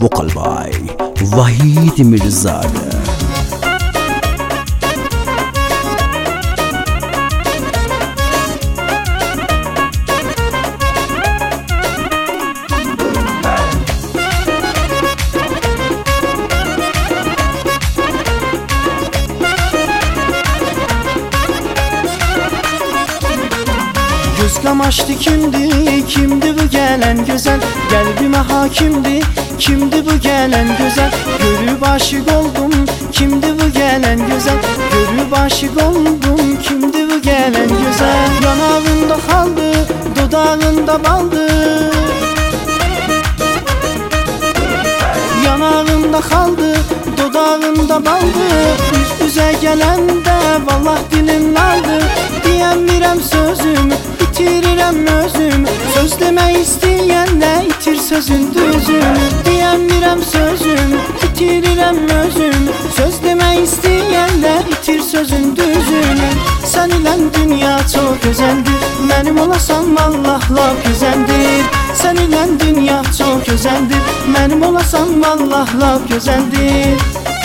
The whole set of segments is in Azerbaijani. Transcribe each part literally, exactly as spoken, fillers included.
Vocal by Vahid Mirzadə. Göz kamaştı kimdi, kimdi bu gelen güzel? Kalbime hakimdi, kimdi bu gelen güzel? Görüp aşık oldum, kimdi bu gelen güzel? Görüp aşık oldum, kimdi bu gelen güzel? Yanağında kaldı, dudağında baldı. Yanağında kaldı, dudağında baldı. Üz üze gelende vallahi dilim aldı. Diyemiyorum sözümü, bitirirəm özümü. Söz demək istəyənlə itir sözün düzünü. Diyemiyorum sözümü, bitirirəm özümü. Söz demək istəyənlə itir sözün düzünü. Sən ilə dünya çox gözəldir, mənim olasan vallah laf gözəldir. Sən ilə dünya çox gözəldir, mənim olasan vallah laf gözəldir.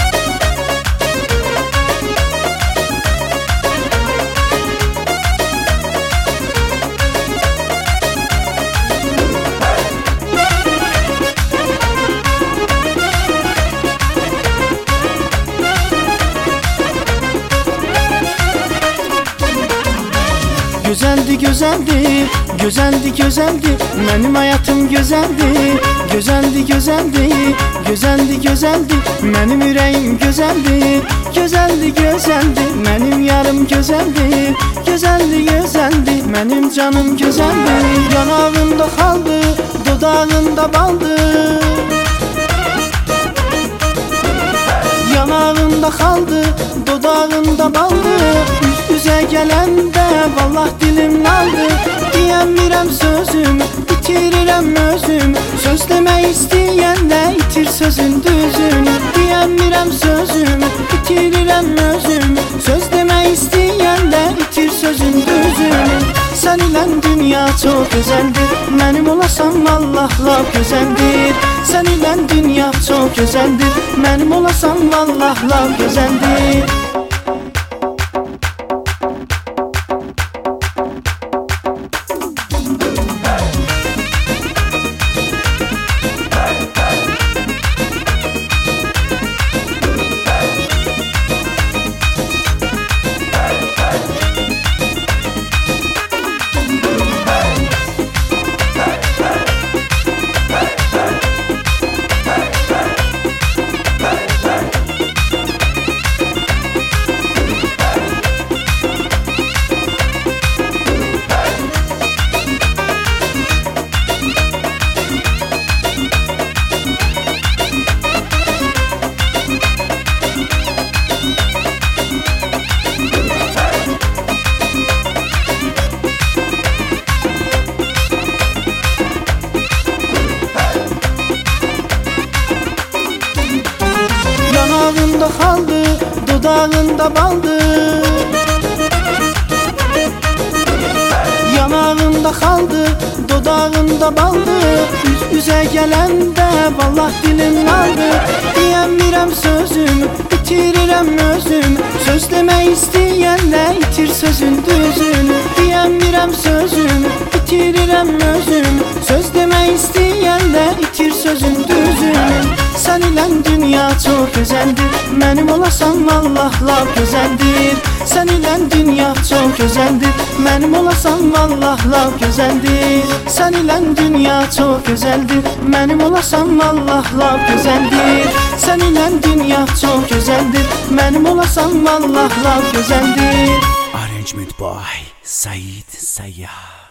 Gözəldi, gözəldi, gözəldi, gözəldi, mənim həyatım gözəldi. Gözəldi, gözəldi, gözəldi, gözəldi, mənim ürəyim gözəldi. Gözəldi, gözəldi, mənim yarım gözəldi. Gözəldi, gözəldi, mənim canım gözəldi. Yanağında qaldı, dudağında baldı. Yanağında kaldı, dudağında baldı. Üz üze gelende vallahi dilim aldı. Diyemiyorum sözümü, bitirirəm özümü. Söz demək istəyənlə itir sözün düzünü. Diyemiyorum sözümü, bitirirəm özümü. Söz demək istəyənlə itir sözün düzünü. Sən ilə dünya çox gözəldir, mənim olasan vallah laf gözəldir. Sən ilə dünya çox gözəldir, mənim olasan vallah laf gözəldir. Yanağında kaldı, dudağında baldı. Yanağında kaldı, dudağında baldı. Üz üze gelende vallahi dilim aldı. Diyemiyorum sözümü, bitirirəm özümü. Söz demək istəyənlə itir sözün düzünü. Diyemiyorum sözümü, bitirirəm özümü. Söz demək istəyənlə itir sözün düzünü. Sən ilə dünya çox gözəldir, mənim olasan vallah laf gözəldir. Sən ilə dünya çox gözəldir, mənim olasan vallah laf gözəldir. Sən ilə dünya çox gözəldir, mənim olasan vallah laf gözəldir. Sən ilə dünya çox gözəldir, mənim olasan vallah laf gözəldir. Arrangement by Said Sayyad.